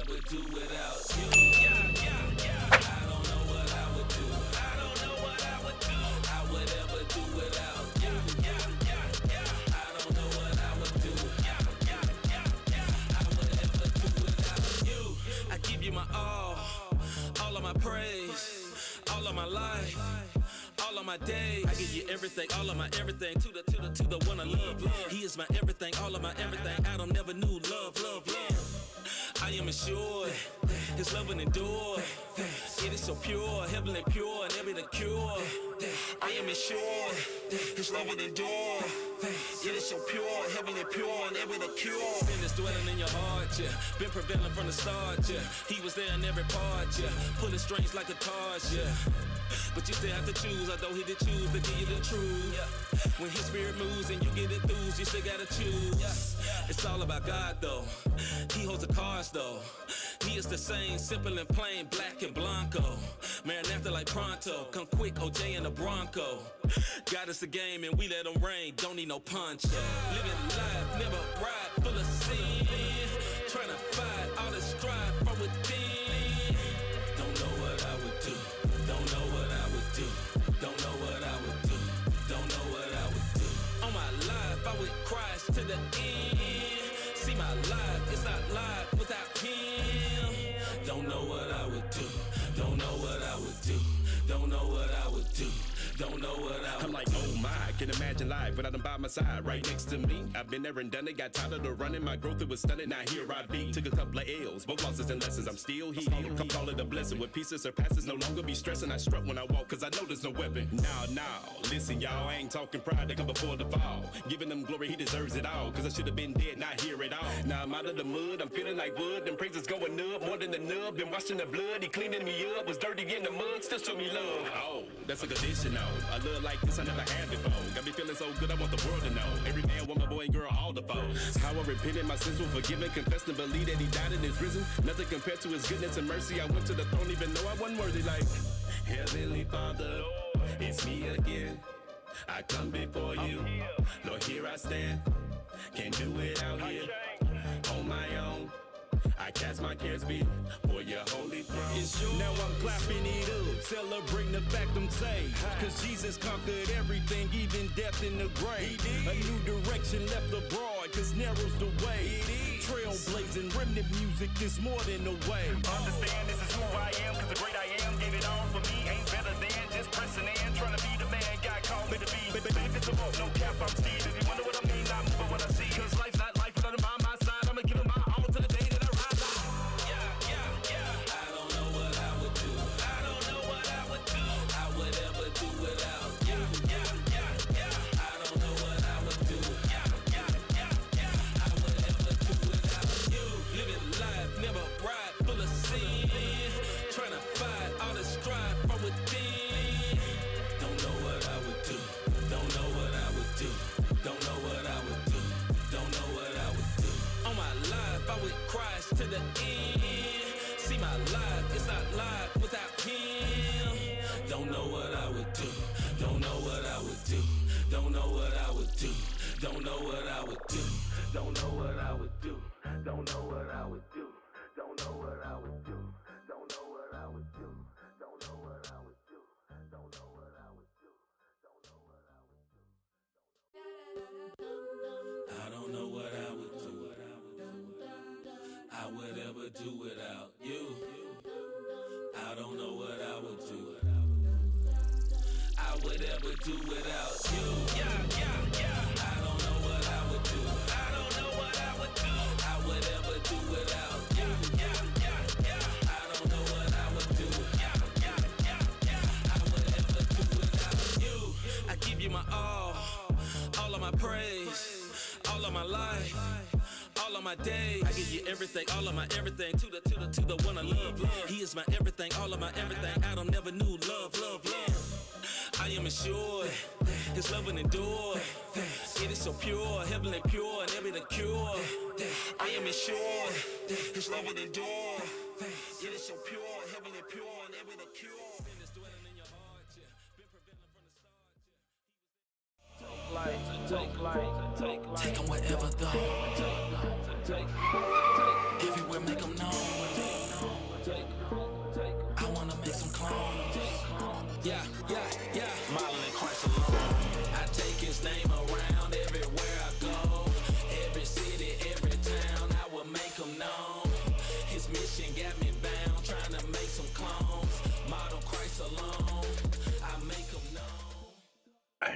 ever do without you. I don't know what I would do. I don't know what I would do. I would ever do without you. I don't know what I would do. I would ever do without you. I give you my all of my praise, all of my life, all of my days. I give you everything, all of my everything, to the one I love. He is my everything, all of my everything. Adam never knew love. I am assured his love will endure. It is so pure, heavenly pure, and every the cure. I am assured his love will endure. It is so pure, heavenly pure, and every the cure. Sin is dwelling in your heart, yeah. Been prevailing from the start, yeah. He was there in every part, yeah. Pulling strings like a guitars, yeah. But you still have to choose, although he did choose to give you the truth. When his spirit moves and you get enthused, you still gotta choose. It's all about God though. He holds the cards though. He is the same, simple and plain, black and blanco. Maranatha like pronto, come quick, OJ and the Bronco. God is the game and we let him reign, don't need no punch. Living life, never ride, full of sin. Trying to fight all the strife from within. Don't know what I would do. Don't know what I would do. Don't know what I would do. Don't know what I would do. On my life, I would Christ to the end. See my life, it's not life without him. Don't know what I would do. Don't know what I would do. Don't know what I would do. Don't know what I would. I'm like, oh my, I can imagine life without him by my side, right next to me. I've been there and done it, got tired of the running. My growth, it was stunning, now here I be. Took a couple of L's, both losses and lessons, I'm still here. Come call it a blessing, with pieces surpasses, no longer be stressing. I strut when I walk, cause I know there's no weapon. Now, listen y'all, I ain't talking pride, they come before the fall. Giving him glory, he deserves it all, cause I should have been dead, not here at all. Now I'm out of the mud, I'm feeling like wood, them praises going up, more than the nub. Been washing the blood, he cleaning me up, was dirty in the mud, still show me love. Oh, that's a conditional, I love like this I never had before. Got me feeling so good, I want the world to know. Every man, woman, boy, and girl, all the foes. How I repented, my sins were forgiven, confessed and believed that he died and is risen. Nothing compared to his goodness and mercy. I went to the throne even though I wasn't worthy. Like, Heavenly Father, it's me again. I come before you, Lord, here I stand. Can't do it out here on my own. I cast my cares before your holy throne. Now I'm clapping it up, celebrating the fact I'm saved. Cause Jesus conquered everything, even death in the grave. A new direction left abroad, cause narrow's the way. Trailblazing remnant music, this more than a way. Understand this is who I am, cause the great I am gave it all for me. Ain't better than just pressing in, trying to be the man God called me to be. Benefits of both, no cap, I'm Steve. If you wonder what I mean, I'm moving what I see. Cause life's not life without him by my side. I'ma give him my all to the day that I rise up. I don't know what I would do. I don't know what I would do. I would ever do without you. I don't know what I would do. I would ever do without you. Living life, never ride, full of sin. Trying to fight all the strife from within. Don't know what I would do. Don't know what I would do. Don't know what I would do. Don't know what I would do. On my life, I would Christ to the end. See my life, it's not life without him. Don't know what I would do. Don't know what I would do. Don't know what I would do. Don't know what I would do. Don't know what I would do. Don't know what I would do. Don't know what I would do. Don't know what I would do. Don't know what I would do. Don't know what I would do. Don't know what I would do. I don't know what I would do. I would ever do without you. I don't know what I would do. I would ever do without you. I don't know what I would do. I don't know what I would do. I would ever do without you. I don't know what I would do. I would ever do without you. I give you my all of my praise, all of my life, all of my days. I give you everything, all of my everything, to the one I love. He is my everything, all of my everything. Adam never knew love. I am assured his love will endure. It is so pure, heavenly pure, and every the cure. I am assured his love will endure. It is so pure, heavenly pure, and every the cure. Been dwelling in your heart, been prevailing from the start. Take them wherever though. Everywhere make them known. I wanna make some clones. Yeah. Modeling Christ alone. I take his name around everywhere I go. Every city, every town, I will make them known. His mission got me bound, trying to make some clones. Model Christ alone. I make them known.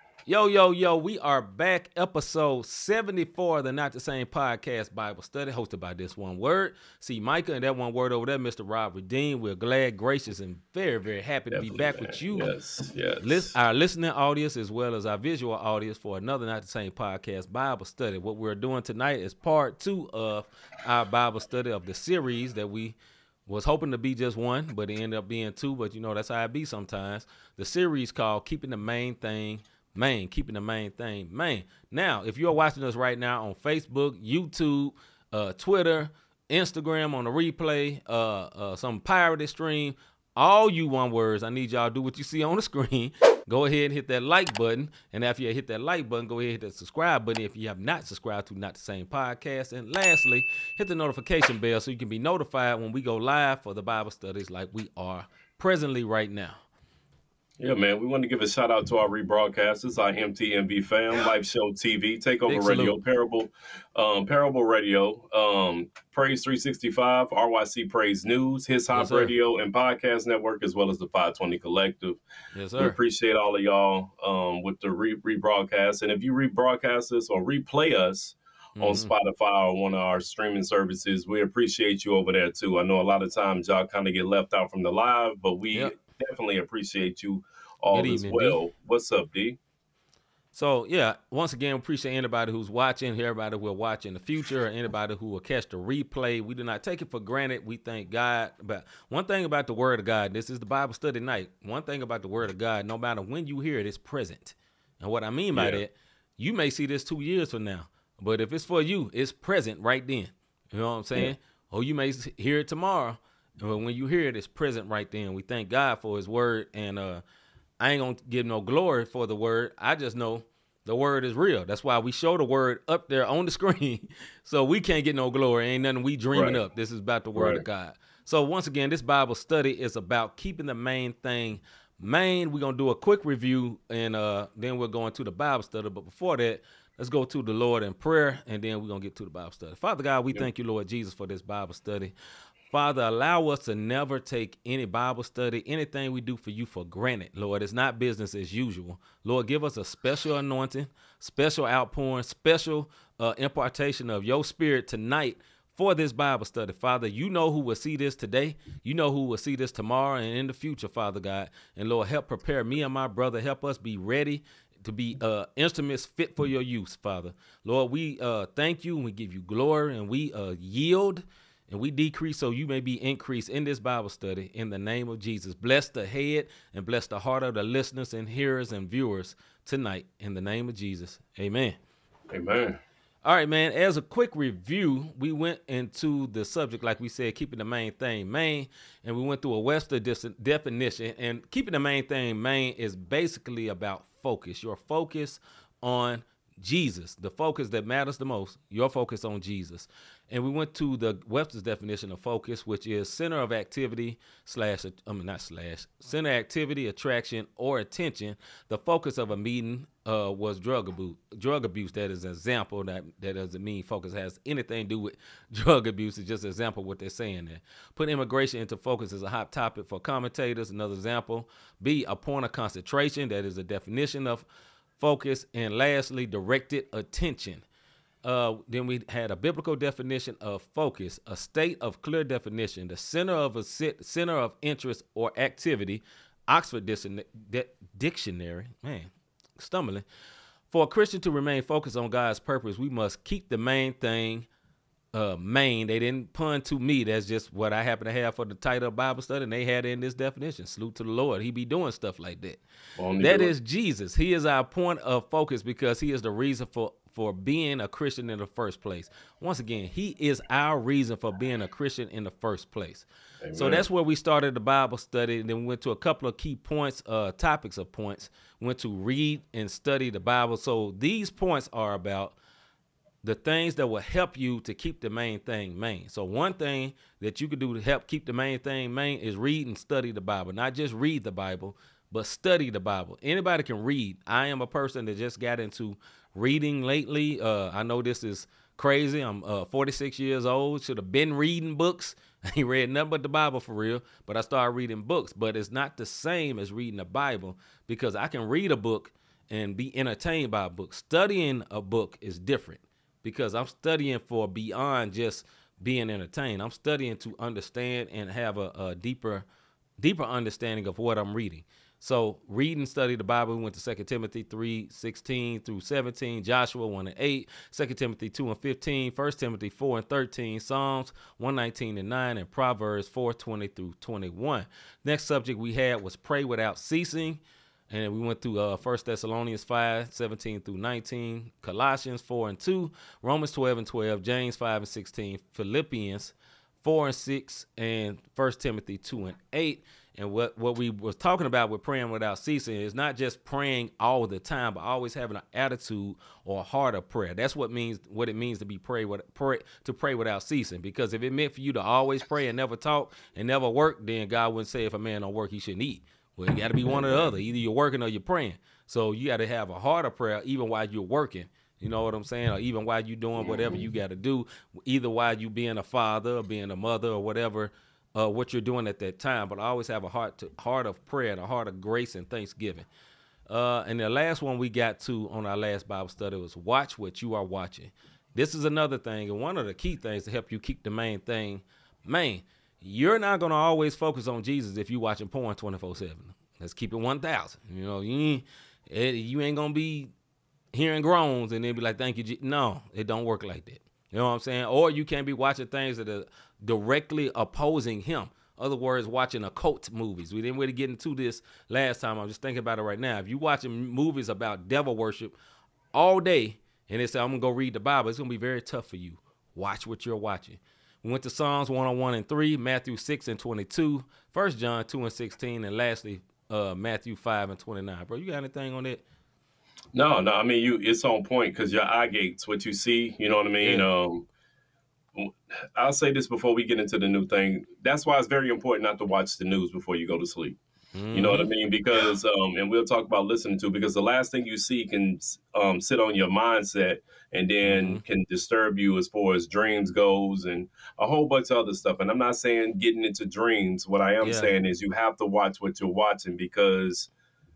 Yo, we are back. Episode 74 of the Not the Same Podcast Bible Study, hosted by This One Word. See Micah and that one word over there, Mr. Rob Redeem. We're glad, gracious, and very, very happy to be back with you. Yes. Our listening audience as well as our visual audience for another Not the Same Podcast Bible Study. What we're doing tonight is part 2 of our Bible study of the series that we was hoping to be just one, but it ended up being 2. But you know, that's how it be sometimes. The series called Keeping the Main Thing Main, keeping the main thing main. Now, if you're watching us right now on Facebook, YouTube, Twitter, Instagram on the replay, some pirated stream, all you one words, I need y'all to do what you see on the screen. Go ahead and hit that like button. And after you hit that like button, go ahead and hit that subscribe button if you have not subscribed to Not the Same Podcast. And lastly, hit the notification bell so you can be notified when we go live for the Bible studies like we are presently right now. Yeah, man, we want to give a shout out to our rebroadcasters, our MTMV fam, Life Show TV, Takeover Radio, Parable Radio, Praise 365, RYC Praise News, His Hop Radio, and Podcast Network, as well as the 520 Collective. Yes, sir. We appreciate all of y'all with the rebroadcast. And if you rebroadcast us or replay us on Spotify or one of our streaming services, we appreciate you over there, too. I know a lot of times y'all kind of get left out from the live, but we definitely appreciate you all as well. D. What's up, D? So, yeah, once again, appreciate anybody who's watching, everybody who will watch in the future, or anybody who will catch the replay. We do not take it for granted. We thank God. But one thing about the Word of God, this is the Bible study night. One thing about the Word of God, no matter when you hear it, it's present. And what I mean by that, you may see this 2 years from now, but if it's for you, it's present right then. You know what I'm saying? Yeah. Or you may hear it tomorrow. But when you hear it, it's present right then. We thank God for his word. And I ain't going to give no glory for the word. I just know the word is real. That's why we show the word up there on the screen. So we can't get no glory. Ain't nothing we dreaming up. This is about the word of God. So once again, this Bible study is about keeping the main thing main. We're going to do a quick review, and then we're going to the Bible study. But before that, let's go to the Lord in prayer, and then we're going to get to the Bible study. Father God, we thank you, Lord Jesus, for this Bible study. Father, allow us to never take any Bible study, anything we do for you for granted, Lord. It's not business as usual. Lord, give us a special anointing, special outpouring, special impartation of your spirit tonight for this Bible study. Father, you know who will see this today. You know who will see this tomorrow and in the future, Father God. And Lord, help prepare me and my brother. Help us be ready to be instruments fit for your use, Father. Lord, we thank you and we give you glory, and we yield and we decrease so you may be increased in this Bible study in the name of Jesus. Bless the head and bless the heart of the listeners and hearers and viewers tonight in the name of Jesus. Amen. Amen. All right, man. As a quick review, we went into the subject, like we said, keeping the main thing main, and we went through a Webster definition. And keeping the main thing main is basically about focus. Your focus on Jesus, the focus that matters the most, your focus on Jesus. And we went to the Webster's definition of focus, which is center of activity center activity, attraction, or attention. The focus of a meeting was drug abuse. That is an example. That doesn't mean focus has anything to do with drug abuse. It's just an example of what they're saying there. Put immigration into focus is a hot topic for commentators. Another example. B, a point of concentration. That is a definition of focus. And lastly, directed attention. Then we had a biblical definition of focus, a state of clear definition, the center of interest or activity. Oxford Dictionary, stumbling. For a Christian to remain focused on God's purpose, we must keep the main thing Maine. They didn't pun to me. That's just what I happen to have for the title of Bible study, and they had it in this definition. Salute to the Lord. He be doing stuff like that. That is Jesus. He is our point of focus because he is the reason for being a Christian in the first place. Once again, he is our reason for being a Christian in the first place. Amen. So that's where we started the Bible study, and then we went to a couple of key points, topics of points. Went to read and study the Bible. So these points are about the things that will help you to keep the main thing main. So one thing that you can do to help keep the main thing main is read and study the Bible. Not just read the Bible, but study the Bible. Anybody can read. I am a person that just got into reading lately. I know this is crazy. I'm 46 years old. Should have been reading books. I ain't read nothing but the Bible for real, but I started reading books. But it's not the same as reading the Bible because I can read a book and be entertained by a book. Studying a book is different because I'm studying for beyond just being entertained. I'm studying to understand and have a deeper understanding of what I'm reading. So read and study the Bible. We went to 2 Timothy 3:16 through 17, Joshua 1-8, 2 Timothy 2-15, 1 Timothy 4-13, Psalms 119-9, and Proverbs 4:20 through 21. Next subject we had was pray without ceasing. And we went through 1 Thessalonians 5:17 through 19, Colossians 4:2, Romans 12:12, James 5:16, Philippians 4:6, and 1 Timothy 2:8. And what we was talking about with praying without ceasing is not just praying all the time, but always having an attitude or a heart of prayer. That's what it means to be pray without ceasing. Because if it meant for you to always pray and never talk and never work, then God wouldn't say if a man don't work, he shouldn't eat. Well, you got to be one or the other. Either you're working or you're praying. So you got to have a heart of prayer even while you're working. You know what I'm saying? Or even while you're doing whatever you got to do, either while you being a father or being a mother or whatever, what you're doing at that time. But I always have a heart of prayer and a heart of grace and thanksgiving. And the last one we got to on our last Bible study was watch what you are watching. This is another thing, and one of the key things to help you keep the main thing main. You're not going to always focus on Jesus if you're watching porn 24/7. Let's keep it 1,000. You know, you ain't going to be hearing groans and then be like, thank you. No, it don't work like that. You know what I'm saying? Or you can't be watching things that are directly opposing him. Other words, watching occult movies. We didn't really get into this last time. I'm just thinking about it right now. If you're watching movies about devil worship all day and they say, I'm going to go read the Bible, it's going to be very tough for you. Watch what you're watching. We went to Psalms 101-3, Matthew 6-22, 1 John 2-16, and lastly, Matthew 5-29. Bro, you got anything on that? No. I mean, it's on point because your eye gates, what you see, you know what I mean? Yeah. I'll say this before we get into the new thing. That's why it's very important not to watch the news before you go to sleep. You know what I mean? Because, and we'll talk about listening to, because the last thing you see can sit on your mindset and then can disturb you as far as dreams goes and a whole bunch of other stuff. And I'm not saying getting into dreams. What I am saying is you have to watch what you're watching because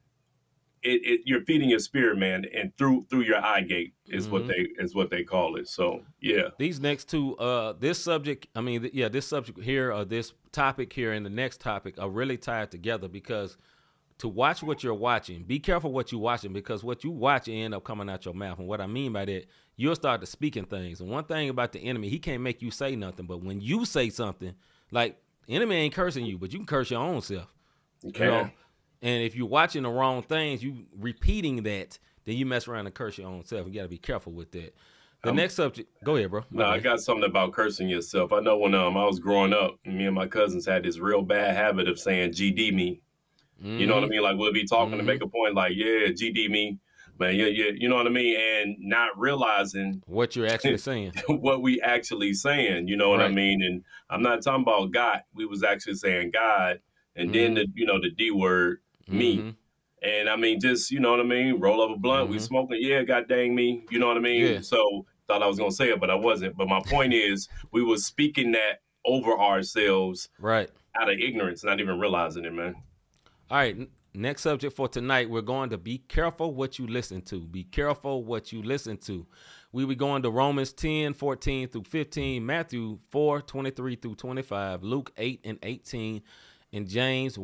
you're feeding your spirit, man, and through your eye gate is what they call it. So yeah, these next two, this subject here, or this topic here, and the next topic are really tied together because to watch what you're watching, be careful what you're watching because what you watch end up coming out your mouth. And what I mean by that, you'll start to speaking things. And one thing about the enemy, he can't make you say nothing, but when you say something, like the enemy ain't cursing you, but you can curse your own self. Okay. You know? And if you're watching the wrong things, you repeating that, then you mess around and curse your own self. You got to be careful with that. The next subject, go ahead, bro. I got something about cursing yourself. I know when I was growing up, me and my cousins had this real bad habit of saying GD me. You know what I mean? Like we'll be talking to make a point like, yeah, GD me. Man, yeah, you know what I mean? And not realizing what you're actually saying. What we actually saying, you know what I mean? And I'm not talking about God. We was actually saying God. And then the D word, me. And I mean, just, you know what I mean? Roll up a blunt, we smoking, yeah, god dang me. You know what I mean? Yeah. So thought I was going to say it, but I wasn't. But my point is, we was speaking that over ourselves out of ignorance, not even realizing it, man. All right. Next subject for tonight, we're going to be careful what you listen to. Be careful what you listen to. We will be going to Romans 10:14-15, Matthew 4:23-25, Luke 8:18, and James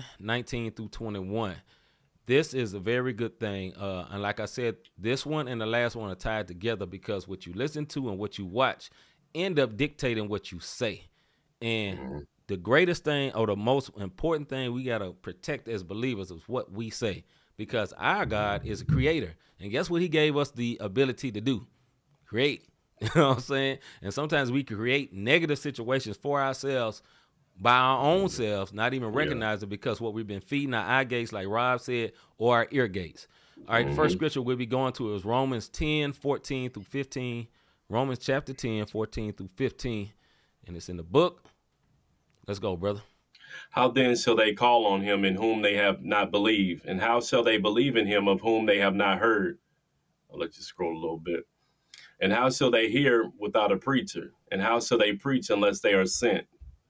1:19-21. This is a very good thing. And like I said, this one and the last one are tied together because what you listen to and what you watch end up dictating what you say. And the greatest thing or the most important thing we got to protect as believers is what we say, because our God is a creator. And guess what he gave us the ability to do? Create. You know what I'm saying? And sometimes we create negative situations for ourselves by our own selves, not even recognize it, because what we've been feeding our eye gates, like Rob said, or our ear gates. All right, the first scripture we'll be going to is Romans 10:14-15. Romans chapter 10, 14 through 15. And it's in the book. Let's go, brother. How then shall they call on him in whom they have not believed? And how shall they believe in him of whom they have not heard? I'll let you scroll a little bit. And how shall they hear without a preacher? And how shall they preach unless they are sent?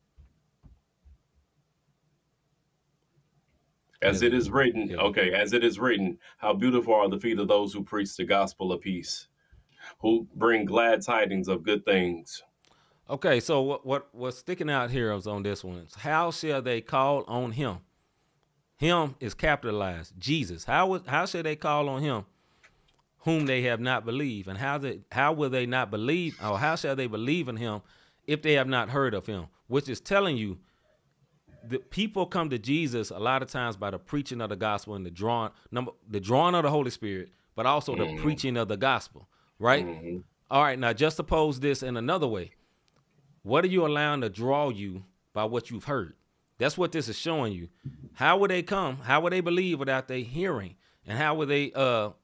As it is written, as it is written, how beautiful are the feet of those who preach the gospel of peace, who bring glad tidings of good things. Okay, so what's sticking out here is on this one. How shall they call on him? Him is capitalized, Jesus. How shall they call on him whom they have not believed? And how will they not believe, or how shall they believe in him if they have not heard of him? Which is telling you, the people come to Jesus a lot of times by the preaching of the gospel and the drawing of the Holy Spirit, but also the preaching of the gospel, right? All right, now just suppose this in another way. What are you allowing to draw you by what you've heard? That's what this is showing you. How would they come? How would they believe without their hearing? And how would they,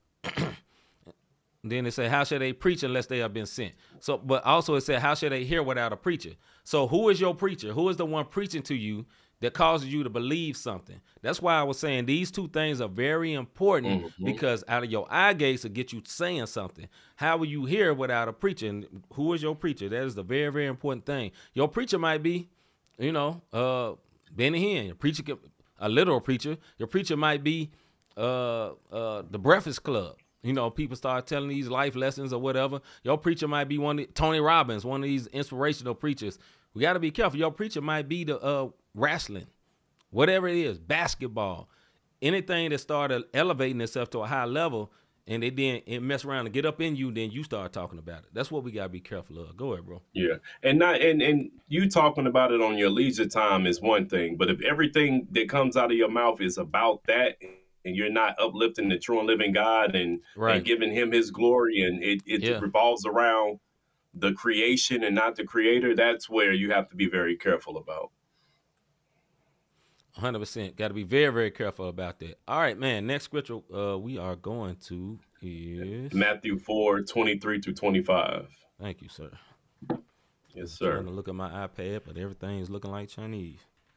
then it said, how shall they preach unless they have been sent? So, but also it said, how shall they hear without a preacher? So who is your preacher? Who is the one preaching to you that causes you to believe something? That's why I was saying these two things are very important, because out of your eye gates will get you saying something. How will you hear without a preacher? And who is your preacher? That is the very, very important thing. Your preacher might be, Benny Hinn. Your preacher, a literal preacher. Your preacher might be the Breakfast Club. People start telling these life lessons or whatever. Your preacher might be Tony Robbins, one of these inspirational preachers. We got to be careful. Your preacher might be the wrestling, whatever it is, basketball, anything that started elevating itself to a high level, and it mess around and get up in you, then you start talking about it. That's what we got to be careful of. Go ahead, bro. Yeah. And you talking about it on your leisure time is one thing, but if everything that comes out of your mouth is about that, and you're not uplifting the true and living God and giving him his glory, and it revolves around the creation and not the creator, that's where you have to be very careful about. 100%. Got to be very, very careful about that. All right, man. Next scripture we are going to is Matthew 4:23-25. Thank you, sir. Yes, sir. I'm trying to look at my iPad, but everything is looking like Chinese.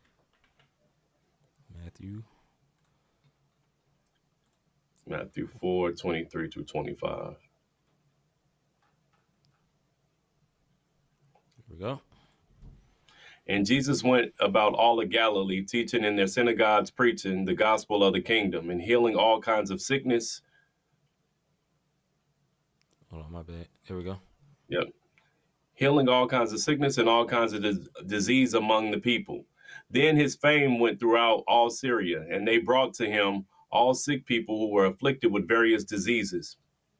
Matthew 4:23-25. Here we go. And Jesus went about all of Galilee, teaching in their synagogues, preaching the gospel of the kingdom, and healing all kinds of sickness. Hold on, my bad. Here we go. Yep. Healing all kinds of sickness and all kinds of disease among the people. Then his fame went throughout all Syria, and they brought to him all sick people who were afflicted with various diseases.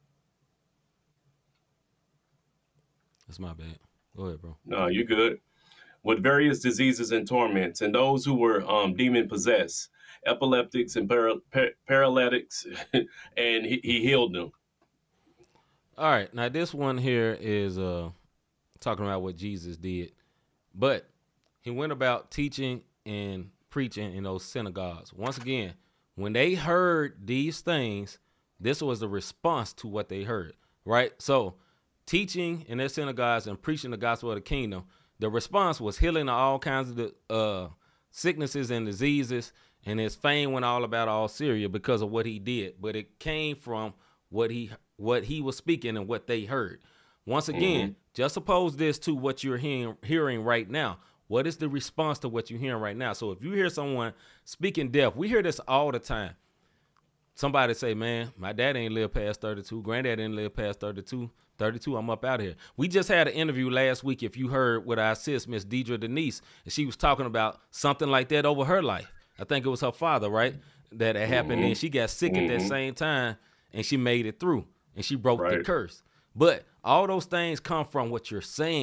That's my bad. Go ahead, bro. No, you're good. With various diseases and torments, and those who were demon-possessed, epileptics and paralytics, and he healed them. All right, now this one here is talking about what Jesus did, but he went about teaching and preaching in those synagogues. Once again, when they heard these things, this was the response to what they heard, right? So teaching in their synagogues and preaching the gospel of the kingdom, the response was healing all kinds of the sicknesses and diseases, and his fame went all about all Syria because of what he did. But it came from what he was speaking and what they heard. Once again, just suppose this to what you're hearing right now. What is the response to what you're hearing right now? So if you hear someone speaking death, we hear this all the time. Somebody say, man, my dad ain't lived past 32. Granddad didn't live past 32. 32, I'm up out of here. We just had an interview last week, if you heard, with our sis, Miss Deidre Denise, and she was talking about something like that over her life. I think it was her father, right, that it happened, and she got sick at that same time, and she made it through, and she broke the curse. But all those things come from what you're saying.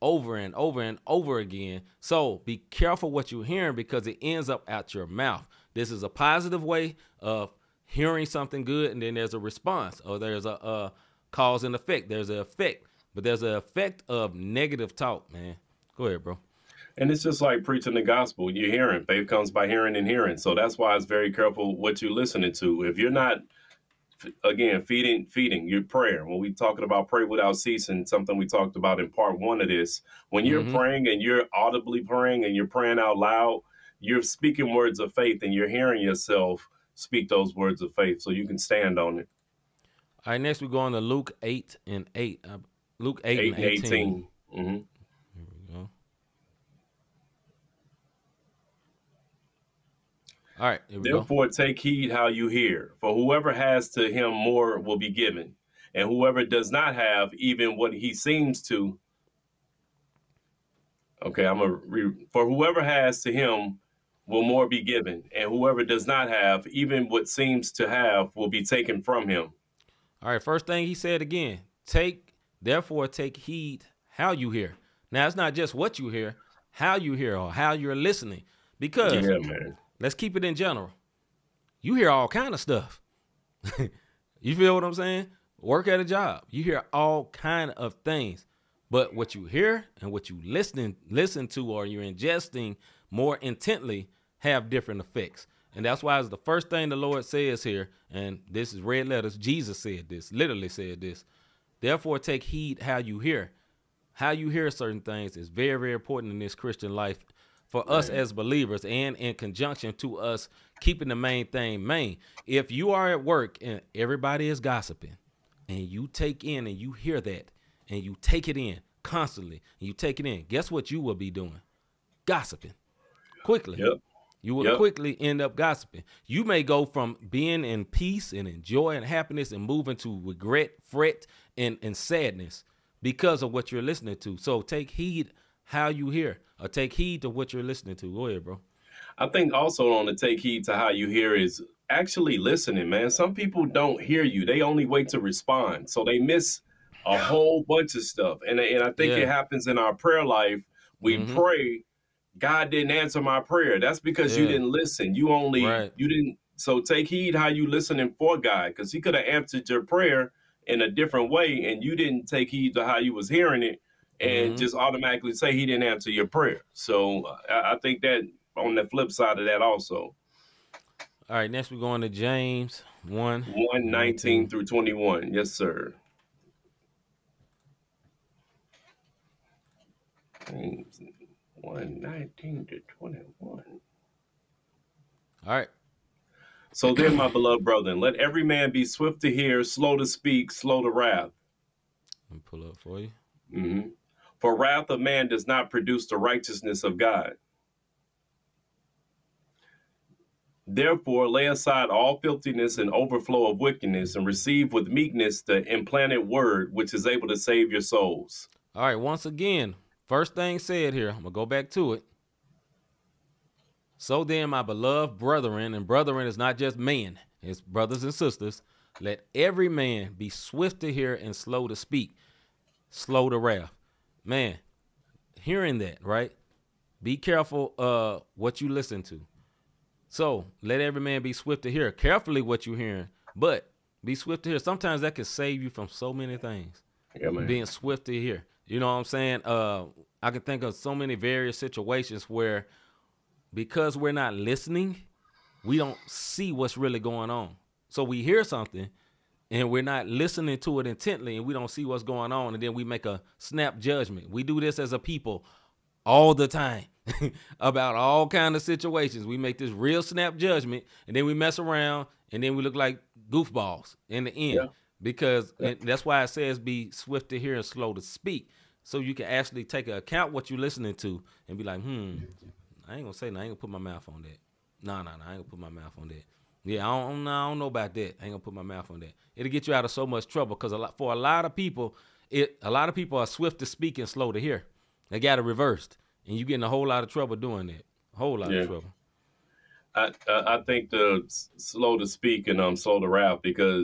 over and over and over again. So be careful what you're hearing because it ends up out your mouth. This is a positive way of hearing something good, and then there's a response, or there's a cause and effect. There's an effect, but there's an effect of negative talk, man. Go ahead, bro. And it's just like preaching the gospel. You're hearing. Faith comes by hearing and hearing. So that's why it's very careful what you're listening to. If you're not, again, feeding your prayer. When we talking about pray without ceasing, something we talked about in part 1 of this, when you're praying and you're audibly praying and you're praying out loud, you're speaking words of faith and you're hearing yourself speak those words of faith so you can stand on it. All right, next we go on to Luke 8 and 8. Luke 8 and 18. Mm-hmm. Here we go. All right, here we Therefore, go. take heed how you hear, for whoever has to him more will be given, and whoever does not have even what he seems to. Okay, for whoever has to him will more be given, and whoever does not have even what seems to have will be taken from him. All right, first thing he said again, therefore take heed how you hear. Now, it's not just what you hear, how you hear or how you're listening, because Yeah, man. let's keep it in general. You hear all kind of stuff. You feel what I'm saying? Work at a job. You hear all kind of things. But what you hear and what you listen to or you're ingesting more intently have different effects. And that's why it's the first thing the Lord says here, and this is red letters. Jesus said this, literally said this. Therefore, take heed how you hear. How you hear certain things is very, very important in this Christian life for us as believers, and in conjunction to us keeping the main thing main. If you are at work and everybody is gossiping and you take in and you hear that and you take it in constantly and you take it in, guess what you will be doing? Gossiping quickly. Yep. You will quickly end up gossiping. You may go from being in peace and in joy and happiness and moving to regret, fret, and sadness because of what you're listening to. So take heed how you hear, or take heed to what you're listening to. Go ahead, bro. I think also on the take heed to how you hear is actually listening, man. Some people don't hear you. They only wait to respond. So they miss a whole bunch of stuff. And I think it happens in our prayer life. We pray, God didn't answer my prayer. That's because you didn't listen. You didn't. So take heed how you listening for God, because he could have answered your prayer in a different way and you didn't take heed to how you was hearing it and just automatically say he didn't answer your prayer. So I think that on the flip side of that also. All right, next we're going to James 1:19 through 21. Yes, sir. James 1:19 to 21. All right. So then, my beloved brethren, let every man be swift to hear, slow to speak, slow to wrath. Let me pull up for you. Mm-hmm. For wrath of man does not produce the righteousness of God. Therefore, lay aside all filthiness and overflow of wickedness and receive with meekness the implanted word, which is able to save your souls. All right. Once again, first thing said here, I'm going to go back to it. So then, my beloved brethren, and brethren is not just men, it's brothers and sisters, let every man be swift to hear and slow to speak, slow to wrath. Man, hearing that, right? Be careful what you listen to. So let every man be swift to hear. Carefully what you're hearing, but be swift to hear. Sometimes that can save you from so many things. Yeah, man. Being swift to hear. You know what I'm saying? I can think of so many various situations where because we're not listening, we don't see what's really going on. So we hear something and we're not listening to it intently and we don't see what's going on. And then we make a snap judgment. We do this as a people all the time about all kind of situations. We make this real snap judgment and then we mess around and then we look like goofballs in the end. Because and that's why it says be swift to hear and slow to speak. So you can actually take into account what you're listening to and be like, I ain't gonna say no. I ain't gonna put my mouth on that. No, I ain't gonna put my mouth on that. Yeah, I don't know about that. I ain't gonna put my mouth on that. It'll get you out of so much trouble because for a lot of people are swift to speak and slow to hear. They got it reversed, and you get in a whole lot of trouble doing that. A whole lot of trouble. I think the slow to speak and slow to wrath, because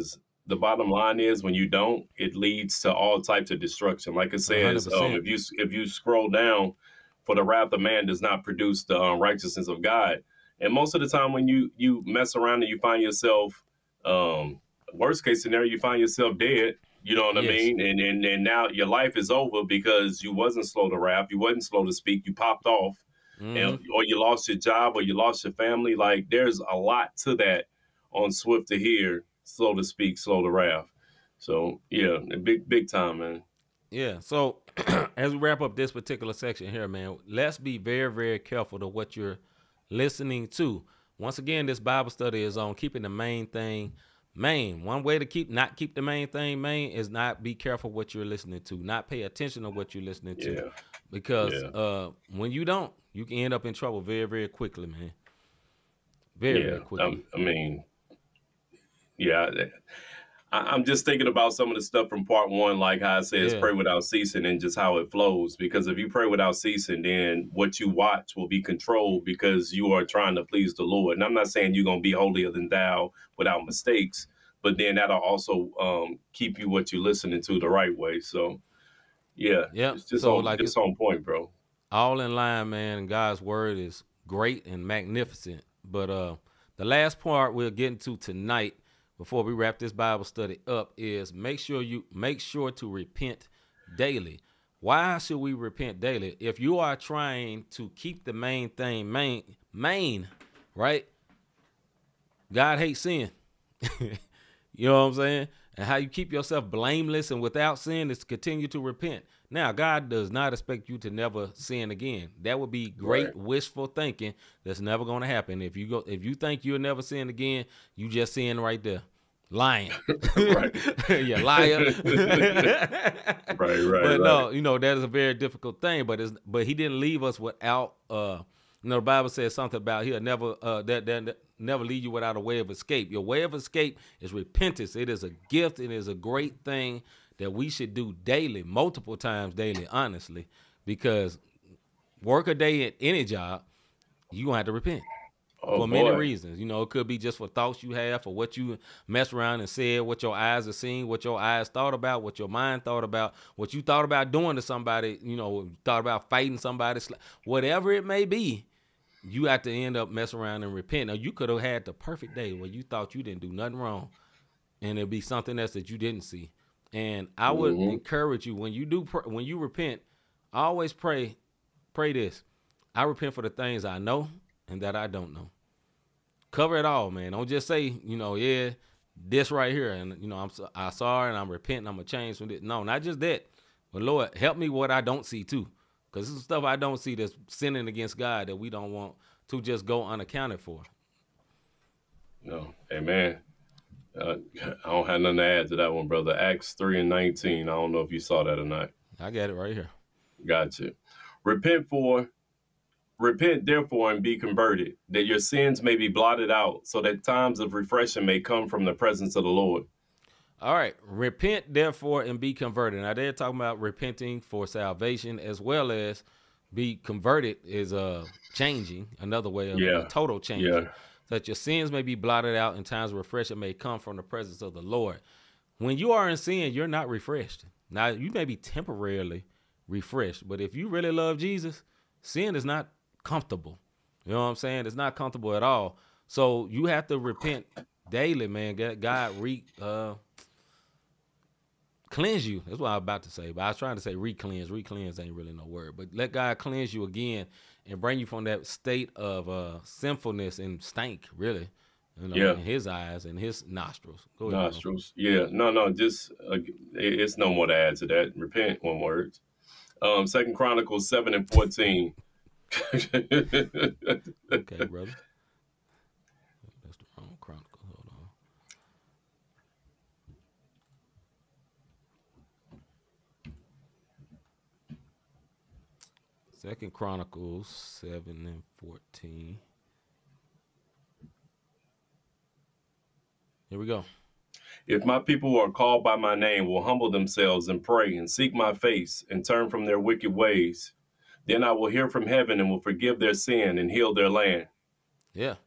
the bottom line is when you don't, it leads to all types of destruction. Like it says, 100%. if you scroll down, for the wrath of man does not produce the righteousness of God. And most of the time when you mess around and you find yourself, worst case scenario, you find yourself dead. You know what I mean? And now your life is over because you wasn't slow to rap. You wasn't slow to speak. You popped off. Or you lost your job, or you lost your family. Like, there's a lot to that on swift to hear, slow to speak, slow to wrath. So yeah, big time, man. Yeah. So as we wrap up this particular section here, man, let's be very, very careful to what you're listening to. Once again, this Bible study is on keeping the main thing main. One way to not keep the main thing main is not be careful what you're listening to, not pay attention to what you're listening to. Yeah. Because when you don't, you can end up in trouble very, very quickly, man. Very quickly. I mean, yeah. I'm just thinking about some of the stuff from part one, like how it says, pray without ceasing, and just how it flows. Because if you pray without ceasing, then what you watch will be controlled because you are trying to please the Lord. And I'm not saying you're going to be holier than thou without mistakes, but then that'll also keep you what you're listening to the right way. So, yeah, it's just on point, bro. All in line, man. And God's word is great and magnificent. But the last part we're getting to tonight, before we wrap this Bible study up, is make sure to repent daily. Why should we repent daily? If you are trying to keep the main thing main, right? God hates sin. You know what I'm saying? And how you keep yourself blameless and without sin is to continue to repent. Now, God does not expect you to never sin again. That would be great wishful thinking. That's never going to happen. If you think you'll never sin again, you just sin right there. Lying. You liar. But no, that is a very difficult thing. But he didn't leave us without the Bible says something about he'll never never leave you without a way of escape. Your way of escape is repentance. It is a gift. It is a great thing that we should do daily, multiple times daily, honestly, because work a day at any job, you're going to have to repent for many reasons. You know, it could be just for thoughts you have, for what you messed around and said, what your eyes have seen, what your eyes thought about, what your mind thought about, what you thought about doing to somebody, you know, thought about fighting somebody, whatever it may be. You have to end up messing around and repent. Now, you could have had the perfect day where you thought you didn't do nothing wrong, and it'd be something else that you didn't see. And I would encourage you, when you repent, always pray this: I repent for the things I know and that I don't know. Cover it all, man. Don't just say, you know, this right here, and you know, I'm sorry and I'm repenting. I'm gonna change from this. No, not just that, but Lord, help me what I don't see too, because this is stuff I don't see that's sinning against God that we don't want to just go unaccounted for. No, amen. I don't have nothing to add to that one, brother. Acts 3:19. I don't know if you saw that or not. I got it right here. Gotcha. Repent therefore and be converted, that your sins may be blotted out, so that times of refreshing may come from the presence of the Lord. All right. Repent therefore and be converted. Now they're talking about repenting for salvation, as well as be converted is changing, another way of total changing. Yeah. That your sins may be blotted out and times of refreshing may come from the presence of the Lord. When you are in sin, you're not refreshed. Now, you may be temporarily refreshed, but if you really love Jesus, sin is not comfortable. You know what I'm saying? It's not comfortable at all. So you have to repent daily, man. God cleanse you. That's what I was about to say, but I was trying to say re-cleanse. Re-cleanse ain't really no word, but let God cleanse you again and bring you from that state of sinfulness and stank, really, you know, in his eyes and his nostrils. Go ahead, nostrils. Yeah. No, just it's no more to add to that. Repent, one word. 2 Chronicles 7:14. Okay, brother. That's the wrong Chronicle. Hold on. Second Chronicles 7:14. Here we go. If my people who are called by my name will humble themselves and pray and seek my face and turn from their wicked ways, then I will hear from heaven and will forgive their sin and heal their land. Yeah.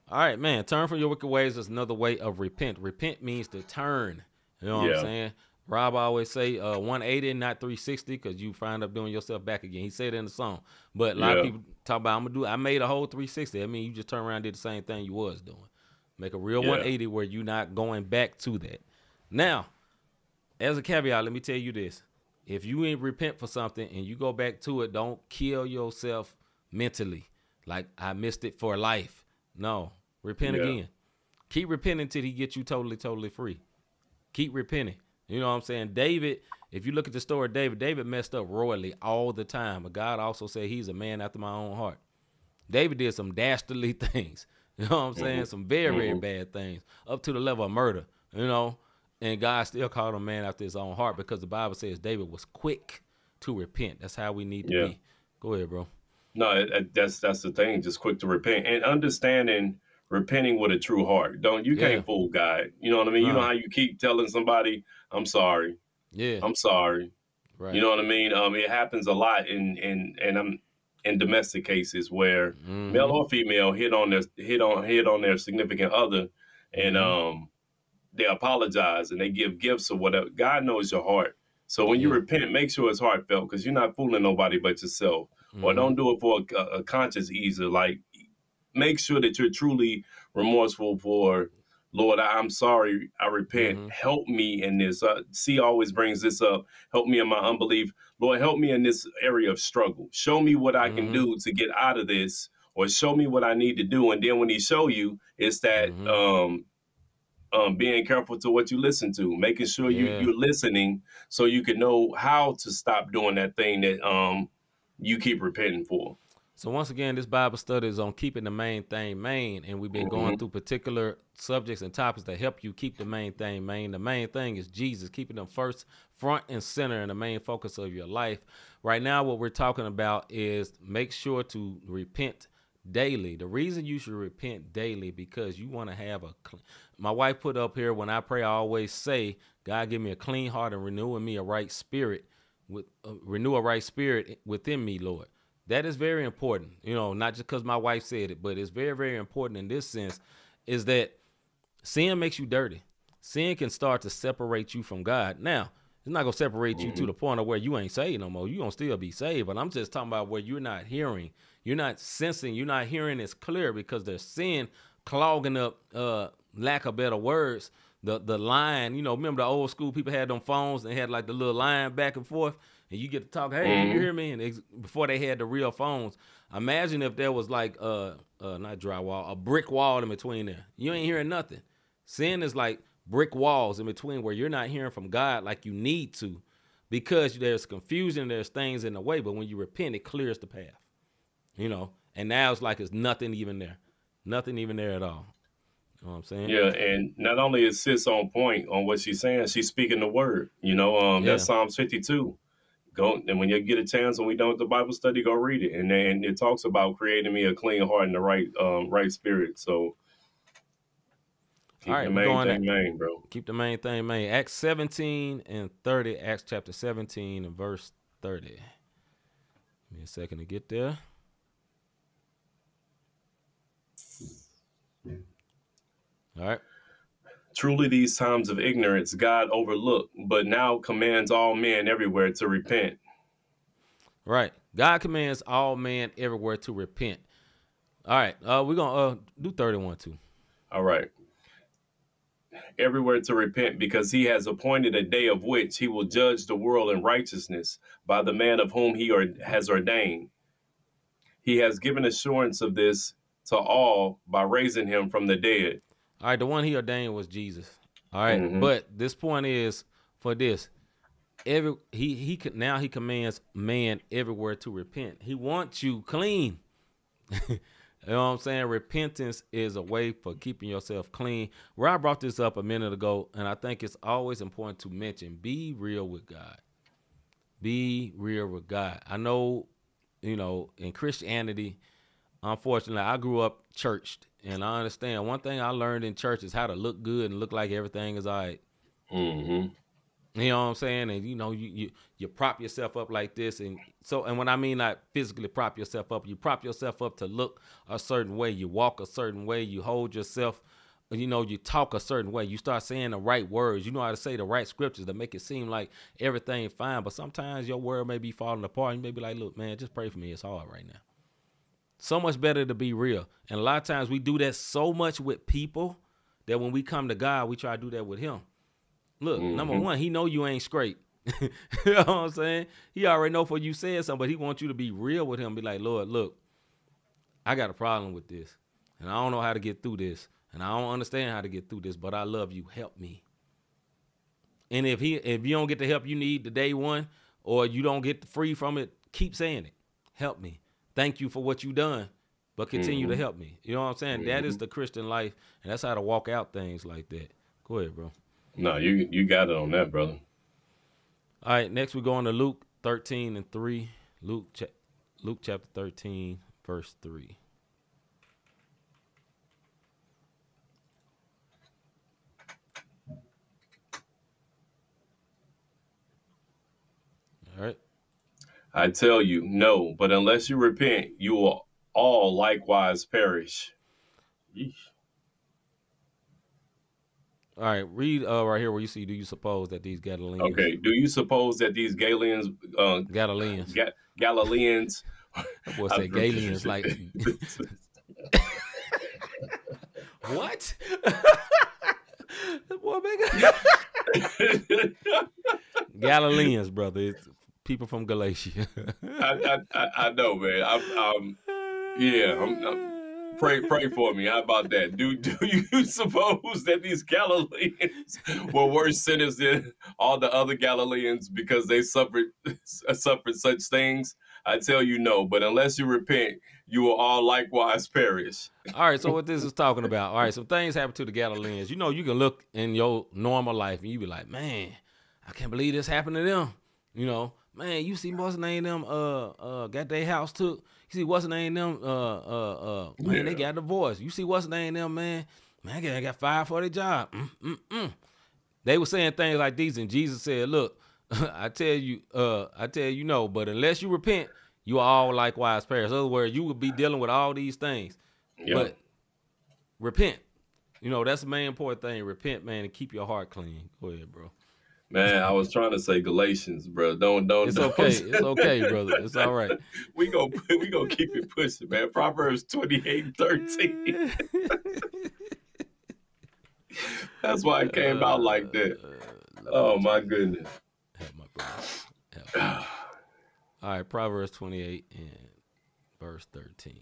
All right, man. Turn from your wicked ways is another way of repent. Repent means to turn. You know what I'm saying? Rob always say 180, not 360, because you find up doing yourself back again. He said it in the song. But a lot of people talk about, I made a whole 360. I mean, you just turn around and did the same thing you was doing. Make a real 180 where you're not going back to that. Now, as a caveat, let me tell you this. If you ain't repent for something and you go back to it, don't kill yourself mentally. Like, I missed it for life. No, repent again. Keep repenting till he gets you totally, totally free. Keep repenting. You know what I'm saying? David, if you look at the story of David, David messed up royally all the time. But God also said he's a man after my own heart. David did some dastardly things. You know what I'm saying? Some very, very bad things, up to the level of murder, you know. And God still called him a man after his own heart because the Bible says David was quick to repent. That's how we need to be. Go ahead, bro. No, that's the thing. Just quick to repent and understanding repenting with a true heart. You can't fool God. You know what I mean? You know how you keep telling somebody, I'm sorry. Yeah. I'm sorry. Right. You know what I mean? It happens a lot in domestic cases where male or female hit on their significant other and they apologize and they give gifts or whatever. God knows your heart. So when you repent, make sure it's heartfelt because you're not fooling nobody but yourself. Or don't do it for a conscious easer. Like, make sure that you're truly remorseful for, Lord, I'm sorry, I repent. Help me in this. C always brings this up. Help me in my unbelief. Lord, help me in this area of struggle. Show me what I can do to get out of this, or show me what I need to do. And then when he show you, it's that being careful to what you listen to, making sure you're listening so you can know how to stop doing that thing that you keep repenting for. So once again, this Bible study is on keeping the main thing main, and we've been going through particular subjects and topics that help you keep the main thing main. The main thing is Jesus, keeping them first, front and center, and the main focus of your life. Right now, what we're talking about is make sure to repent daily. The reason you should repent daily because you want to have my wife put up here, when I pray, I always say, God, give me a clean heart and renew in me a right spirit, renew a right spirit within me, Lord. That is very important, you know, not just because my wife said it, but it's very, very important in this sense, is that sin makes you dirty. Sin can start to separate you from God. Now, it's not going to separate you to the point of where you ain't saved no more. You're going to still be saved, but I'm just talking about where you're not hearing, you're not sensing, you're not hearing as clear because there's sin clogging up, lack of better words, the line. You know, remember the old school people had them phones and they had like the little line back and forth. And you get to talk, hey, do you hear me? And before they had the real phones, imagine if there was like, not drywall, a brick wall in between there. You ain't hearing nothing. Sin is like brick walls in between where you're not hearing from God like you need to because there's confusion, there's things in the way. But when you repent, it clears the path, you know. And now it's like it's nothing even there. Nothing even there at all. You know what I'm saying? Yeah, and not only is sis on point on what she's saying, she's speaking the word. You know, that's Psalms 52. Go, and when you get a chance, when we done with the Bible study, go read it. And then it talks about creating me a clean heart and the right spirit. So keep the main thing main, bro. Keep the main thing main. Acts 17 and 30, Acts chapter 17 and verse 30. Give me a second to get there. All right. Truly these times of ignorance God overlooked, but now commands all men everywhere to repent. Right. God commands all men everywhere to repent. All right. We're going to do 31 too. All right. Everywhere to repent, because he has appointed a day of which he will judge the world in righteousness by the man of whom he has ordained. He has given assurance of this to all by raising him from the dead. All right, the one he ordained was Jesus. All right, but this point is for this. He commands man everywhere to repent. He wants you clean. You know what I'm saying? Repentance is a way for keeping yourself clean. Rob brought this up a minute ago, and I think it's always important to mention, be real with God. Be real with God. I know, you know, in Christianity, unfortunately, I grew up churched, and I understand one thing I learned in church is how to look good and look like everything is all right. You know what I'm saying? And you prop yourself up like this, and when I mean not physically prop yourself up, you prop yourself up to look a certain way, you walk a certain way, you hold yourself, you talk a certain way, you start saying the right words, you know how to say the right scriptures to make it seem like everything fine. But sometimes your word may be falling apart. You may be like, look, man, just pray for me. It's hard right now. So much better to be real. And a lot of times we do that so much with people that when we come to God, we try to do that with him. Look, number one, he know you ain't straight. You know what I'm saying? He already know for you said something, but he wants you to be real with him. Be like, Lord, look, I got a problem with this, and I don't know how to get through this, and I don't understand how to get through this, but I love you. Help me. And if you don't get the help you need the day one, or you don't get free from it, keep saying it. Help me. Thank you for what you done, but continue to help me. You know what I'm saying? That is the Christian life, and that's how to walk out things like that. Go ahead, bro. No, you got it on that, brother. All right, next we're going to Luke 13:3. Luke chapter 13, verse 3. All right. I tell you, no, but unless you repent, you will all likewise perish. Yeesh. All right, read right here where you see, do you suppose that these Galileans... Okay, do you suppose that these Galileans... Galileans. Galileans... I would say Galileans, like... What? Boy, Galileans, brother. It's people from Galatia. I know, man. I'm pray for me. How about that? Do you suppose that these Galileans were worse sinners than all the other Galileans because they suffered such things? I tell you, no. But unless you repent, you will all likewise perish. All right, so what this is talking about, all right, some things happen to the Galileans. You can look in your normal life and you be like, man, I can't believe this happened to them. Man, you see what's the name them got their house took. You see what's the name them man, they got divorced. You see what's the name them, man, I got fired for their job. They were saying things like these, and Jesus said, look, I tell you no, but unless you repent, you are all likewise perish. In other words, you will be dealing with all these things. Yep. But repent. That's the main important thing. Repent, man, and keep your heart clean. Go ahead, bro. Man, I was trying to say Galatians, bro. Don't. It's okay. It's okay, brother. It's all right. we gonna keep it pushing, man. Proverbs 28:13. That's why it came out like that. Oh my goodness. Help my brother. All right, Proverbs 28 and verse 13.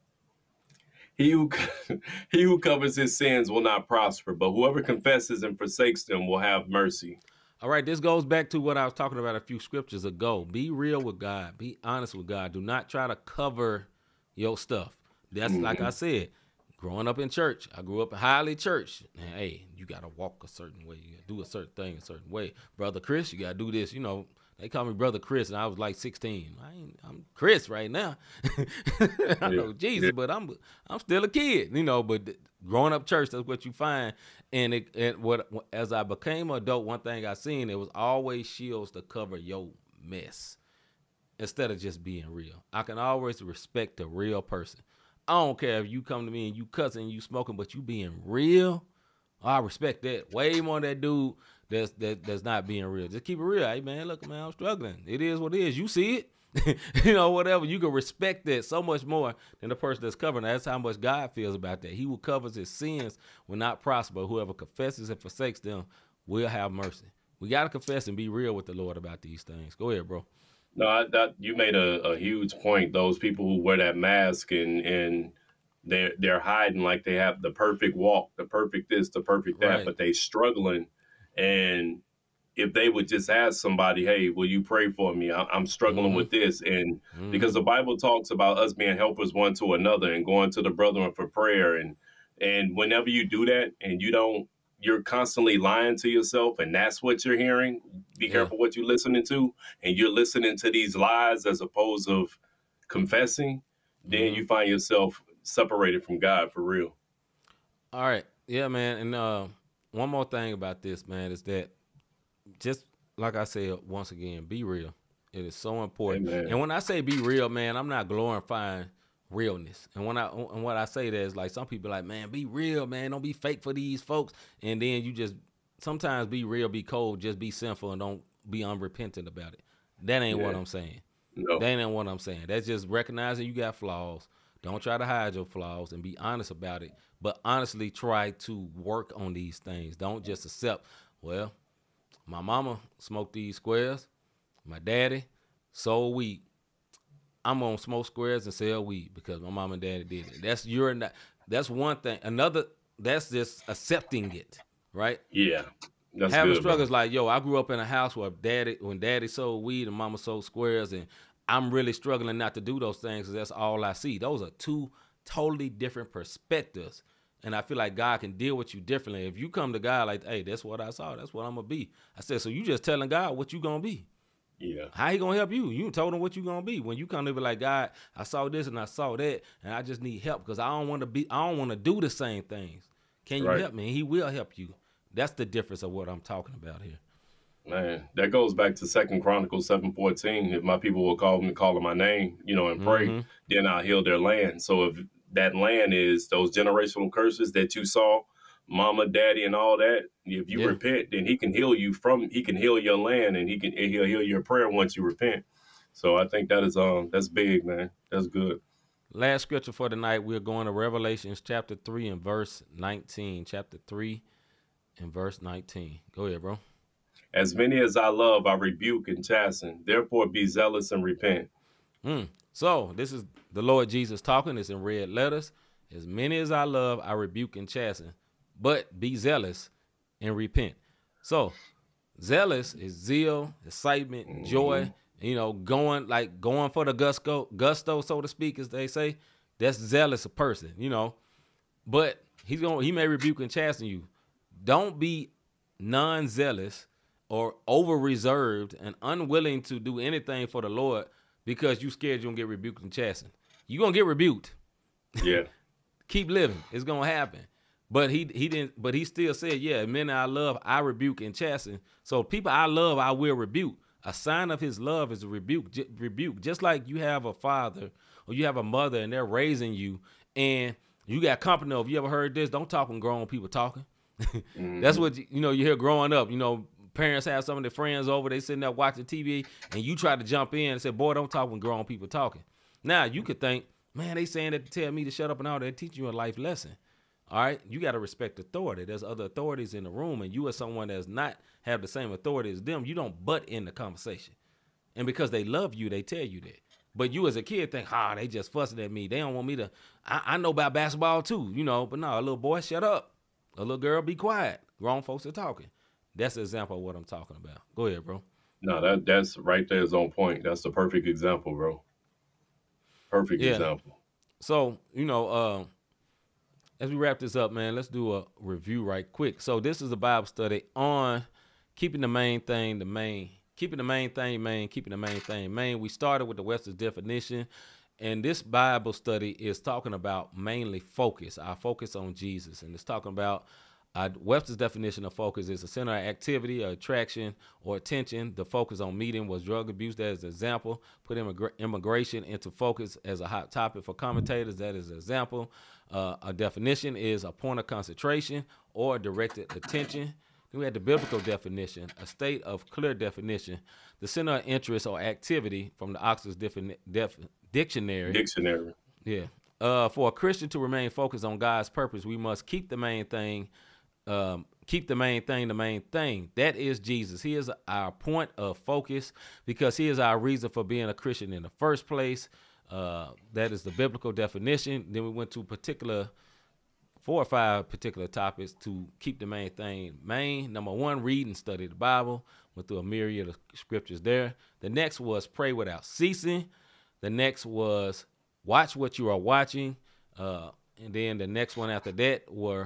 He who covers his sins will not prosper, but whoever confesses and forsakes them will have mercy. All right, this goes back to what I was talking about a few scriptures ago. Be real with God. Be honest with God. Do not try to cover your stuff. That's like I said, growing up in church. I grew up in highly church. And, hey, you got to walk a certain way. You got to do a certain thing a certain way. Brother Chris, you got to do this. They call me Brother Chris, and I was like 16. I'm Chris right now. I know Jesus, but I'm still a kid, But growing up church, that's what you find. And as I became an adult, one thing I seen, it was always shields to cover your mess instead of just being real. I can always respect a real person. I don't care if you come to me and you cussing, you smoking, but you being real. I respect that way more than that dude that's not being real. Just keep it real. Hey, man, look, man, I'm struggling. It is what it is. You see it. Whatever. You can respect that so much more than the person that's covering. That's how much God feels about that. He who covers his sins will not prosper. Whoever confesses and forsakes them will have mercy. We got to confess and be real with the Lord about these things. Go ahead, bro. No, you made a huge point. Those people who wear that mask and they're hiding like they have the perfect walk, the perfect this, the perfect that, right, but they struggling. And if they would just ask somebody, hey, will you pray for me? I'm struggling with this. And because the Bible talks about us being helpers one to another and going to the brethren for prayer. And whenever you do that and you're constantly lying to yourself and that's what you're hearing, be careful what you're listening to. And you're listening to these lies as opposed of confessing, then you find yourself separated from God for real. All right. Yeah, man. And one more thing about this, man, is that just like I said, once again, be real. It is so important. Amen. And when I say be real, man, I'm not glorifying realness. And what I say that is like some people like, man, be real, man. Don't be fake for these folks. And then you just sometimes be real, be cold, just be sinful and don't be unrepentant about it. That ain't what I'm saying. No. That ain't what I'm saying. That's just recognizing you got flaws. Don't try to hide your flaws and be honest about it. But honestly try to work on these things. Don't just accept, well, my mama smoked these squares. My daddy sold weed. I'm gonna smoke squares and sell weed because my mom and daddy did it. That's one thing. Another, that's just accepting it, right? Yeah. That's Having good, struggles like, yo, I grew up in a house where when daddy sold weed and mama sold squares, and I'm really struggling not to do those things because that's all I see. Those are two totally different perspectives. And I feel like God can deal with you differently. If you come to God like, hey, that's what I saw. That's what I'm going to be. I said, so you just telling God what you going to be. Yeah. How he going to help you? You told him what you going to be. When you come to be like, God, I saw this and I saw that, and I just need help because I don't want to do the same things. Can you help me? And he will help you. That's the difference of what I'm talking about here. Man, that goes back to 2 Chronicles 7:14. If my people will call on my name, and pray, then I'll heal their land. So if that land is those generational curses that you saw, mama, daddy, and all that, if you repent, then he can heal you he can heal your land, and he'll heal your prayer once you repent. So I think that is that's big, man. That's good. Last scripture for tonight, we're going to Revelations chapter 3 and verse 19. Chapter 3 and verse 19. Go ahead, bro. As many as I love, I rebuke and chasten. Therefore, be zealous and repent. So this is the Lord Jesus talking. It's in red letters. As many as I love, I rebuke and chasten. But be zealous and repent. So zealous is zeal, excitement, joy. Going for the gusto, so to speak, as they say. That's zealous a person, But he may rebuke and chasten you. Don't be non-zealous or over-reserved and unwilling to do anything for the Lord because you scared you're going to get rebuked and chastened. You're going to get rebuked. Yeah. Keep living. It's going to happen. But he still said, yeah, men I love, I rebuke and chasten. So people I love, I will rebuke. A sign of his love is a rebuke. Just like you have a father or you have a mother and they're raising you and you got company of, you ever heard this? Don't talk when grown people talking. That's what, you hear growing up, parents have some of their friends over, they sitting there watching TV and you try to jump in and say, boy, don't talk when grown people talking. Now you could think, man, they saying that to tell me to shut up and all that, teach you a life lesson. All right. You got to respect authority. There's other authorities in the room and you as someone that's not have the same authority as them, you don't butt in the conversation. And because they love you, they tell you that. But you as a kid think, they just fussing at me. They don't want me to, I know about basketball too, but no, a little boy, shut up. A little girl, be quiet. Grown folks are talking. That's an example of what I'm talking about. Go ahead, bro. No, that's right there is on point. That's the perfect example, bro. Perfect example. So, as we wrap this up, man, let's do a review right quick. So this is a Bible study on keeping the main thing the main. Keeping the main thing main, keeping the main thing main. We started with the Webster's definition. And this Bible study is talking about mainly focus, our focus on Jesus. And it's talking about Webster's definition of focus is a center of activity, or attraction, or attention. The focus on meeting was drug abuse. That is an example. Put immigration into focus as a hot topic for commentators. That is an example. A definition is a point of concentration or directed attention. Then we had the biblical definition, a state of clear definition. The center of interest or activity from the Oxford Dictionary. Yeah. For a Christian to remain focused on God's purpose, we must keep the main thing the main thing. That is Jesus. He is our point of focus because he is our reason for being a Christian in the first place. That is the biblical definition. Then we went to 4 or 5 particular topics to keep the main thing main. Number 1, read and study the Bible. Went through a myriad of scriptures there. The next was pray without ceasing. The next was watch what you are watching. And then the next one after that were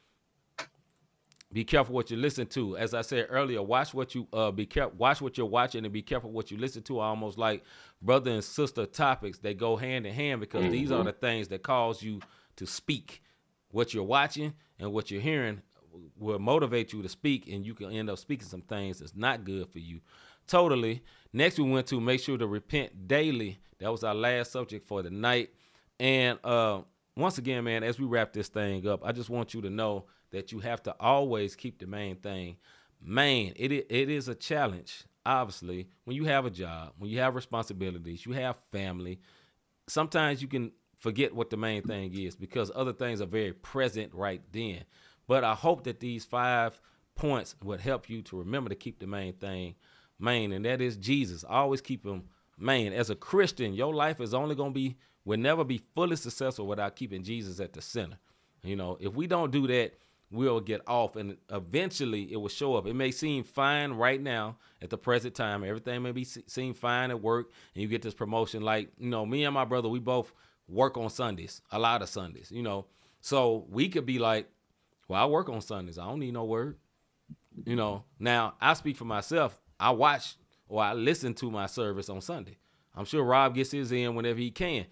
be careful what you listen to. As I said earlier, watch what you watch what you're watching and be careful what you listen to. Almost like brother and sister topics. They go hand in hand because these are the things that cause you to speak. What you're watching and what you're hearing will motivate you to speak, and you can end up speaking some things that's not good for you. Totally. Next, we went to make sure to repent daily. That was our last subject for the night. And once again, man, as we wrap this thing up, I just want you to know that you have to always keep the main thing. Man, it is a challenge, obviously, when you have a job, when you have responsibilities, you have family. Sometimes you can forget what the main thing is because other things are very present right then. But I hope that these 5 points would help you to remember to keep the main thing main, and that is Jesus. Always keep him main. As a Christian, your life is only going to be, will never be fully successful without keeping Jesus at the center. You know, if we don't do that, we'll get off, and eventually it will show up. It may seem fine right now at the present time. Everything may seem fine at work, and you get this promotion. Like, you know, me and my brother, we both work on Sundays, a lot of Sundays, you know. So we could be like, well, I work on Sundays. I don't need no word. You know, now I speak for myself. I watch or I listen to my service on Sunday. I'm sure Rob gets his in whenever he can.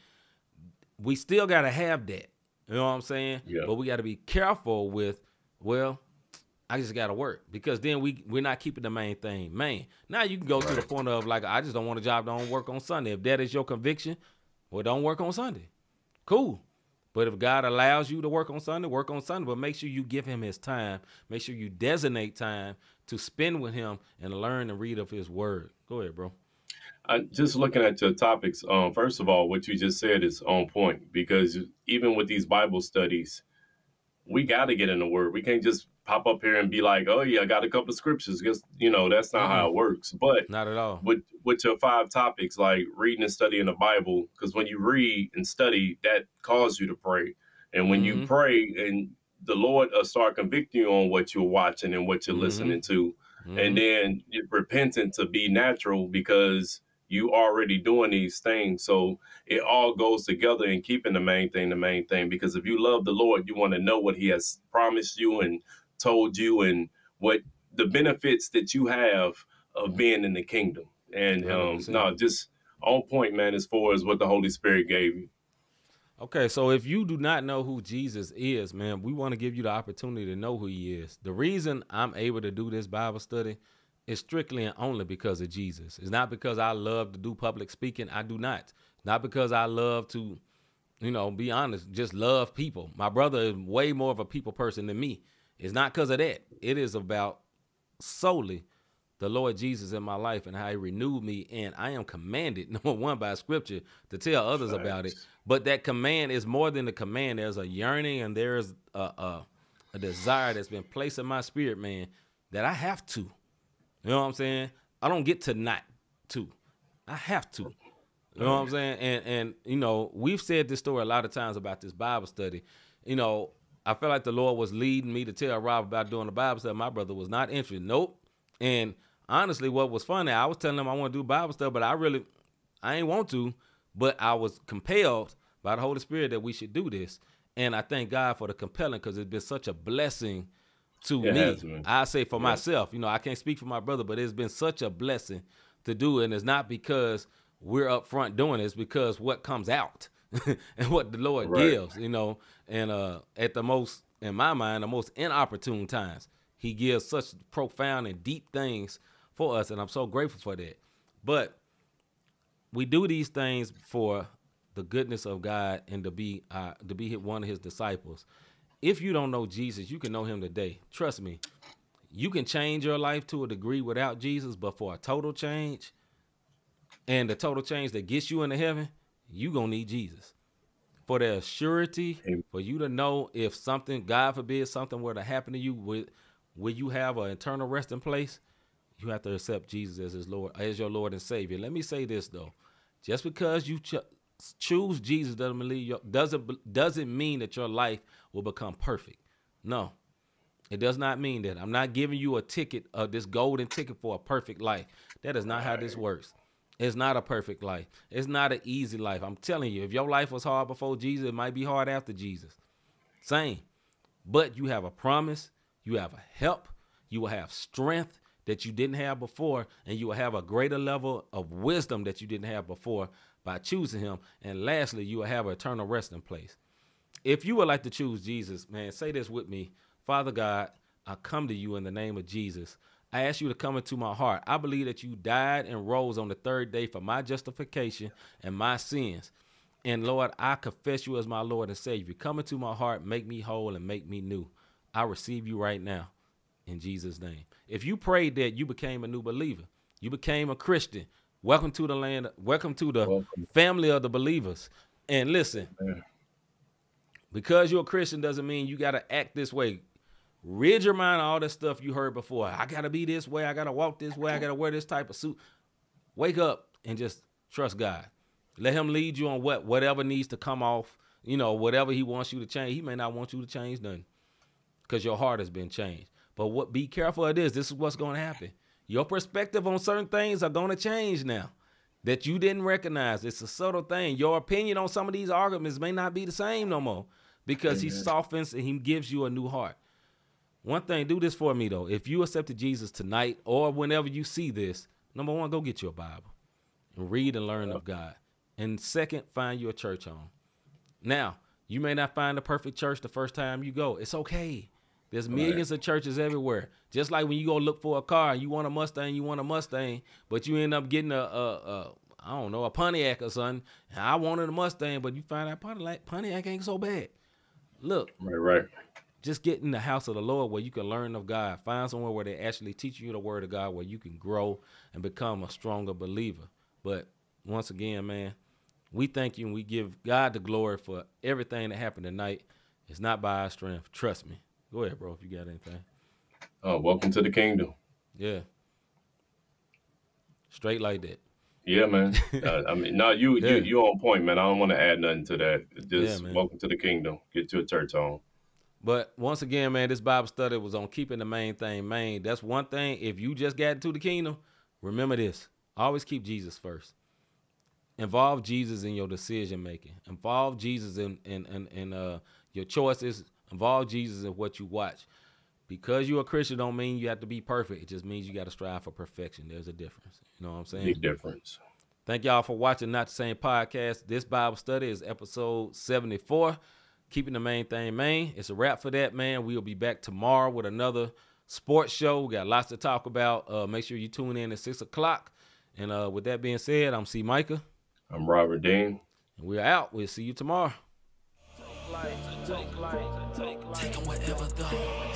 We still got to have that. You know what I'm saying? Yeah. But we got to be careful with, well, I just got to work, because then we're not keeping the main thing main. Now you can go to the point of like, I just don't want a job, don't work on Sunday. If that is your conviction, well, don't work on Sunday. Cool. But if God allows you to work on Sunday, work on Sunday. But make sure you give him his time. Make sure you designate time to spend with him and learn and read of his word. Go ahead, bro. Just looking at your topics, first of all, what you just said is on point, because even with these Bible studies, we got to get in the word. We can't just pop up here and be like, oh, yeah, I got a couple of scriptures. Because, you know, that's not how it works. But not at all. With your 5 topics, like reading and studying the Bible, because when you read and study, that causes you to pray. And when you pray, and the Lord will start convicting you on what you're watching and what you're listening to. And then you're repentant to be natural, because you already doing these things. So it all goes together in keeping the main thing. Because if you love the Lord, you want to know what he has promised you and told you, and what the benefits that you have of being in the kingdom. And no, just on point, man, as far as what the Holy Spirit gave you. Okay, so if you do not know who Jesus is, man, we want to give you the opportunity to know who he is. The reason I'm able to do this Bible study is strictly and only because of Jesus. It's not because I love to do public speaking. I do not. Not because I love to, you know, be honest, just love people. My brother is way more of a people person than me. It's not because of that. It is about solely the Lord Jesus in my life and how he renewed me. And I am commanded, number one, by scripture to tell others about it. But that command is more than a command. There's a yearning and there's a desire that's been placed in my spirit, man, that I have to. You know what I'm saying? I don't get to not to. I have to. You know what I'm saying? And you know, we've said this story a lot of times about this Bible study. You know, I felt like the Lord was leading me to tell Rob about doing the Bible study. My brother was not interested. Nope. And honestly, what was funny, I was telling him I want to do Bible study, but I ain't want to, but I was compelled by the Holy Spirit that we should do this. And I thank God for the compelling, because it's been such a blessing to me. I say for myself, you know, I can't speak for my brother, but it's been such a blessing to do it. And it's not because we're up front doing it, it's because what comes out and what the Lord gives, you know, and at the most, in my mind, the most inopportune times, he gives such profound and deep things for us. And I'm so grateful for that. But we do these things for the goodness of God and to be one of his disciples. If you don't know Jesus, you can know him today. Trust me, you can change your life to a degree without Jesus, but for a total change, and the total change that gets you into heaven, you gonna need Jesus. For the surety, for you to know if something, God forbid, something were to happen to you, will you have an eternal resting place? You have to accept Jesus as his Lord, as your Lord and Savior. Let me say this though, just because you choose Jesus doesn't mean that your life will become perfect. No, it does not mean that. I'm not giving you a ticket of this golden ticket for a perfect life. That is not how this works. It's not a perfect life. It's not an easy life. I'm telling you, if your life was hard before Jesus, it might be hard after Jesus. Same. But you have a promise. You have a help. You will have strength that you didn't have before, and you will have a greater level of wisdom that you didn't have before by choosing him. And lastly, you will have an eternal resting place. If you would like to choose Jesus, man, say this with me. Father God, I come to you in the name of Jesus. I ask you to come into my heart. I believe that you died and rose on the third day for my justification and my sins. And Lord, I confess you as my Lord and Savior. Come into my heart, make me whole and make me new. I receive you right now in Jesus' name. If you prayed that, you became a new believer. You became a Christian. Welcome to the land. Welcome to the family of the believers. And listen, because you're a Christian doesn't mean you got to act this way. Rid your mind of all that stuff you heard before. I got to be this way. I got to walk this way. I got to wear this type of suit. Wake up and just trust God. Let him lead you on whatever needs to come off, you know, whatever he wants you to change. He may not want you to change nothing because your heart has been changed. But be careful of this. This is what's going to happen. Your perspective on certain things are going to change now that you didn't recognize. It's a subtle thing. Your opinion on some of these arguments may not be the same no more because he softens and he gives you a new heart. One thing, do this for me, though. If you accepted Jesus tonight or whenever you see this, number one, go get you a Bible and read and learn of God. And second, find you a church home. Now, you may not find the perfect church the first time you go. It's okay. There's millions of churches everywhere. Just like when you go look for a car and you want a Mustang, but you end up getting I don't know, a Pontiac or something. And I wanted a Mustang, but you find out Pontiac ain't so bad. Look. Right. Just get in the house of the Lord where you can learn of God. Find somewhere where they actually teach you the word of God, where you can grow and become a stronger believer. But once again, man, we thank you and we give God the glory for everything that happened tonight. It's not by our strength. Trust me. Go ahead, bro, if you got anything. Welcome to the kingdom. Yeah. Straight like that. Yeah, man. I mean, no, you on point, man. I don't want to add nothing to that. Just welcome to the kingdom. Get to a church home. But once again, man, this Bible study was on keeping the main thing main. That's one thing. If you just got into the kingdom, remember this. Always keep Jesus first. Involve Jesus in your decision making. Involve Jesus in your choices. Involve Jesus in what you watch. Because you're a Christian don't mean you have to be perfect. It just means you got to strive for perfection. There's a difference. You know what I'm saying? Big difference. Thank y'all for watching Not the Same Podcast. This Bible study is episode 74. Keeping the main thing main. It's a wrap for that, man. We'll be back tomorrow with another sports show. We got lots to talk about. Make sure you tune in at 6 o'clock. And with that being said, I'm C. Micah. I'm Robert Dean. And we're out. We'll see you tomorrow. Take them wherever though.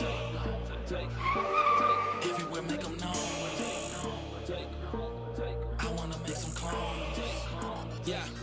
Everywhere make them known. I wanna make some clones. Yeah.